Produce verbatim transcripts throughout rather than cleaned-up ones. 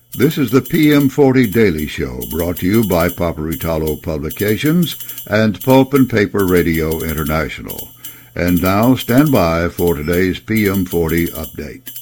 This is the P M forty Daily Show, brought to you by Paperitalo Publications and Pulp and Paper Radio International. And now, stand by for today's P M forty update.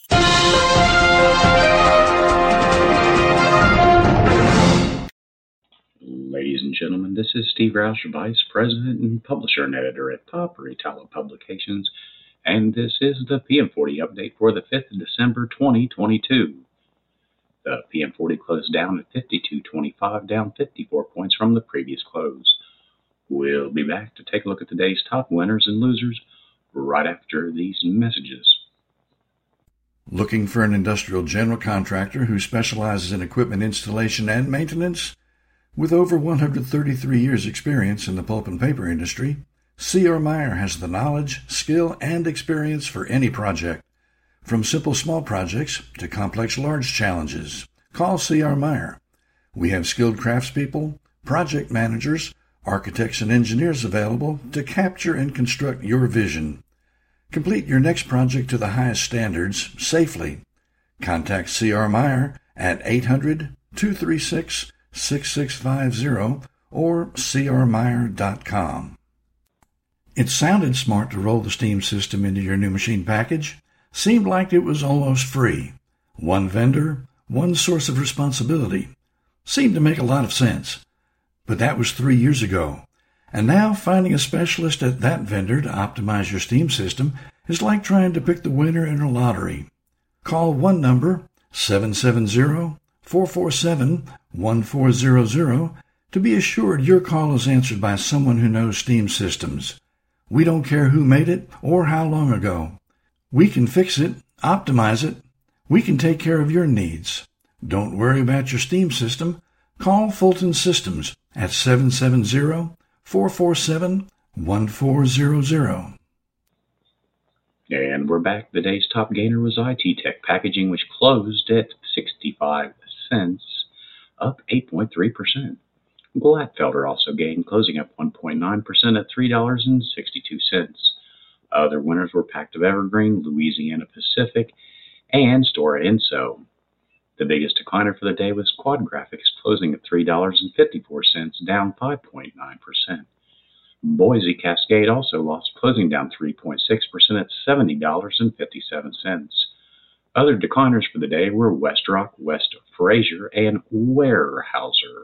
Ladies and gentlemen, this is Steve Rauscher, Vice President and Publisher and Editor at Paperitalo Publications, and this is the P M forty update for the fifth of December, twenty twenty-two. The P M forty closed down at fifty-two twenty-five, down fifty-four points from the previous close. We'll be back to take a look at today's top winners and losers right after these messages. Looking for an industrial general contractor who specializes in equipment installation and maintenance? With over one hundred thirty-three years experience in the pulp and paper industry, C R. Meyer has the knowledge, skill, and experience for any project. From simple small projects to complex large challenges, call C R. Meyer. We have skilled craftspeople, project managers, architects, and engineers available to capture and construct your vision. Complete your next project to the highest standards safely. Contact C R. Meyer at eight hundred, two three six, six six five zero or c r meyer dot com. It sounded smart to roll the steam system into your new machine package. Seemed like it was almost free. One vendor, one source of responsibility. Seemed to make a lot of sense. But that was three years ago. And now finding a specialist at that vendor to optimize your steam system is like trying to pick the winner in a lottery. Call one number, seven seven zero, four four seven, one four zero zero, to be assured your call is answered by someone who knows steam systems. We don't care who made it or how long ago. We can fix it, optimize it. We can take care of your needs. Don't worry about your steam system. Call Fulton Systems at seven seven zero, four four seven, one four zero zero. And we're back. The day's top gainer was I T Tech Packaging, which closed at sixty-five cents, up eight point three percent. Glatfelter also gained, closing up one point nine percent at three dollars and sixty-two cents. Other winners were Pactiv Evergreen, Louisiana Pacific, and Stora Enso. The biggest decliner for the day was Quad Graphics, closing at three dollars and fifty-four cents, down five point nine percent. Boise Cascade also lost, closing down three point six percent at seventy dollars and fifty-seven cents. Other decliners for the day were Westrock, West Fraser, and Weyerhaeuser.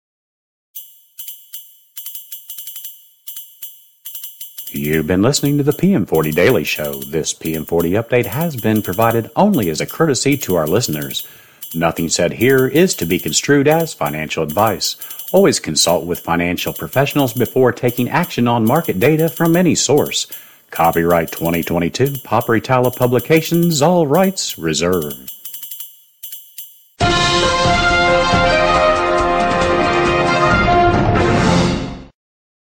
You've been listening to the P M forty Daily Show. This P M forty update has been provided only as a courtesy to our listeners. Nothing said here is to be construed as financial advice. Always consult with financial professionals before taking action on market data from any source. Copyright twenty twenty-two, Paperitalo Publications, all rights reserved.